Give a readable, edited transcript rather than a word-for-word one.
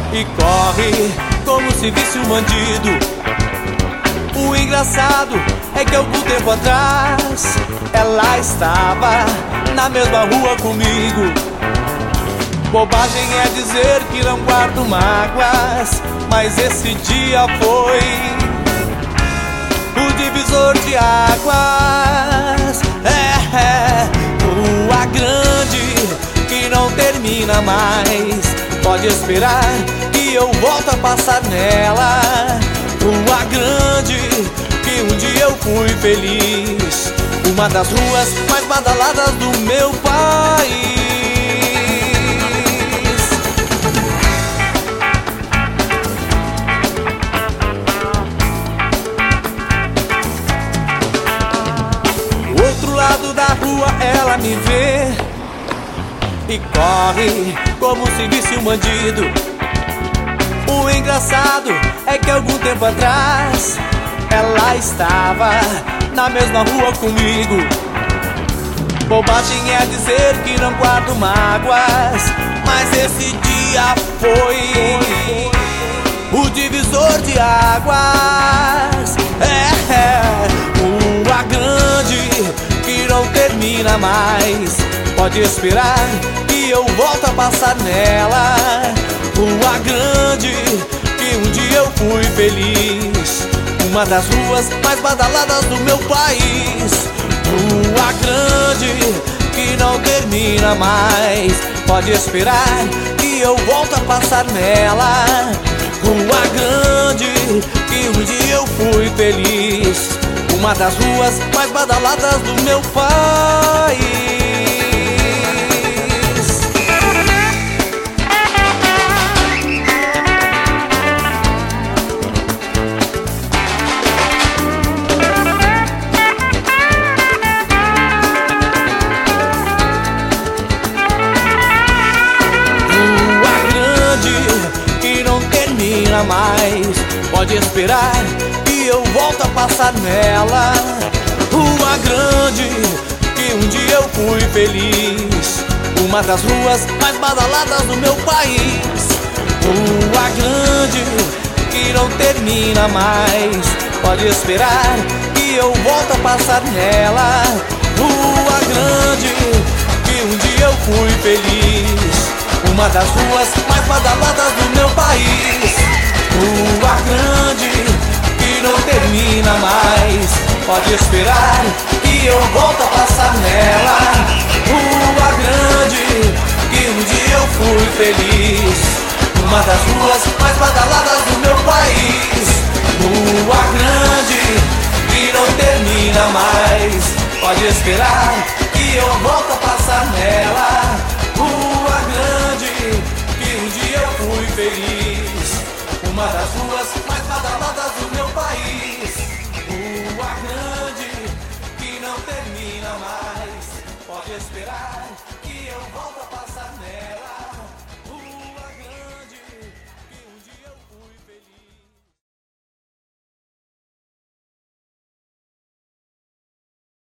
e corre como se visse um bandido. O engraçado é que algum tempo atrás ela estava na mesma rua comigo. Bobagem é dizer que não guardo mágoas, mas esse dia foi o divisor de águas. Rua grande que não termina mais, pode esperar que eu volto a passar nela. Rua grande que um dia eu fui feliz, uma das ruas mais badaladas do meu país. Do outro lado da rua ela me vê e corre como se visse um bandido. O engraçado é que algum tempo atrás ela estava na mesma rua comigo. Bobagem é dizer que não guardo mágoas, mas esse dia foi o divisor de águas. Rua grande que não termina mais, pode esperar que eu volto a passar nela. Rua grande que um dia eu fui feliz, uma das ruas mais badaladas do meu país. Rua grande que não termina mais, pode esperar que eu volto a passar nela. Rua grande que um dia eu fui feliz, uma das ruas mais badaladas do meu país. Mais, pode esperar que eu volto a passar nela. Rua grande que um dia eu fui feliz, uma das ruas mais badaladas do meu país. Rua grande que não termina mais, pode esperar que eu volto a passar nela. Rua grande que um dia eu fui feliz, uma das ruas mais badaladas do meu país. Rua grande que não termina mais, pode esperar que eu volto a passar nela. Rua grande que um dia eu fui feliz, uma das ruas mais badaladas do meu país. Rua grande que não termina mais, pode esperar que eu volto a passar nela. Rua grande que um dia eu fui feliz, uma das ruas